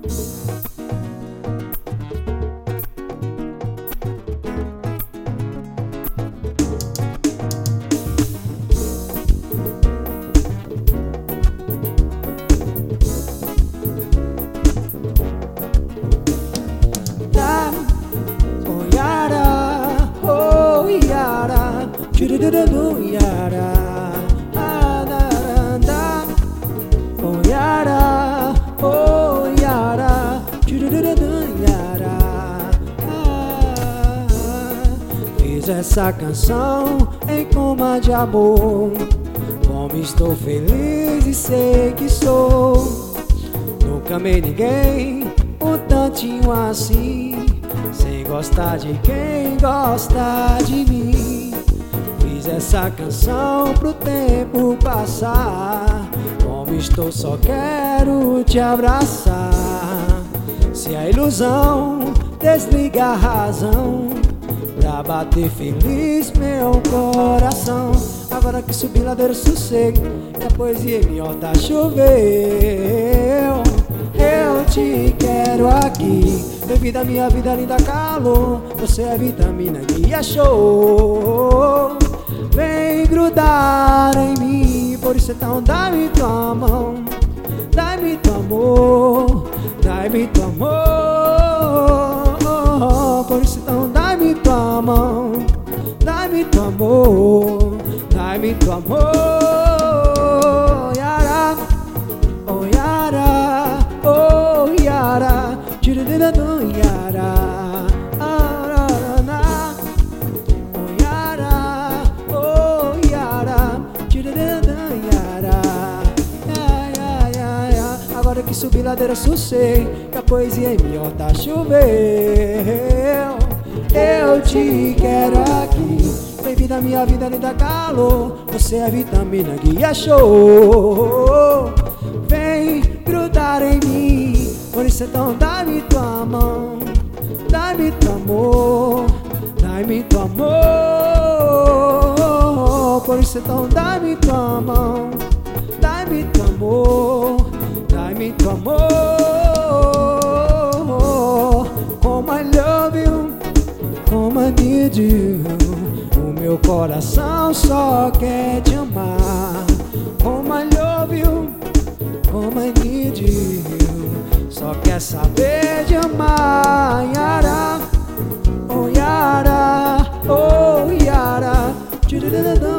Fiz essa canção em coma de amor. Como estou feliz e sei que sou. Nunca amei ninguém um tantinho assim, sem gostar de quem gosta de mim. Fiz essa canção pro tempo passar. Como estou, só quero te abraçar. Se a ilusão desliga a razão, pra bater feliz meu coração. Agora que subi ladeira sossego, e a poesia em minha horta choveu. Eu te quero aqui, bem-vinda minha vida, linda calor. Você é vitamina, guia show. Vem grudar em mim, por isso então dá-me tua mão. Dá-me teu amor, dá-me teu amor. Por isso então dá-me tua mão. Dá-me teu amor, dá-me teu amor. Yara, oh yara, oh yara, tiririradu yara. Agora que subi ladeira sossego, que a poesia em minha horta choveu. Eu te quero aqui, bem-vinda minha vida, linda calor. Você é vitamina, guia show. Vem grudar em mim, por isso então dá-me tua mão. Dá-me teu amor, dá-me teu amor. Por isso então dá-me tua mão. Dá-me teu amor, dá-me teu amor. Como I love you, como I need you. O meu coração só quer te amar. Como I love you, como I need you. Só quer saber de amar. Yara, oh yara, oh yara.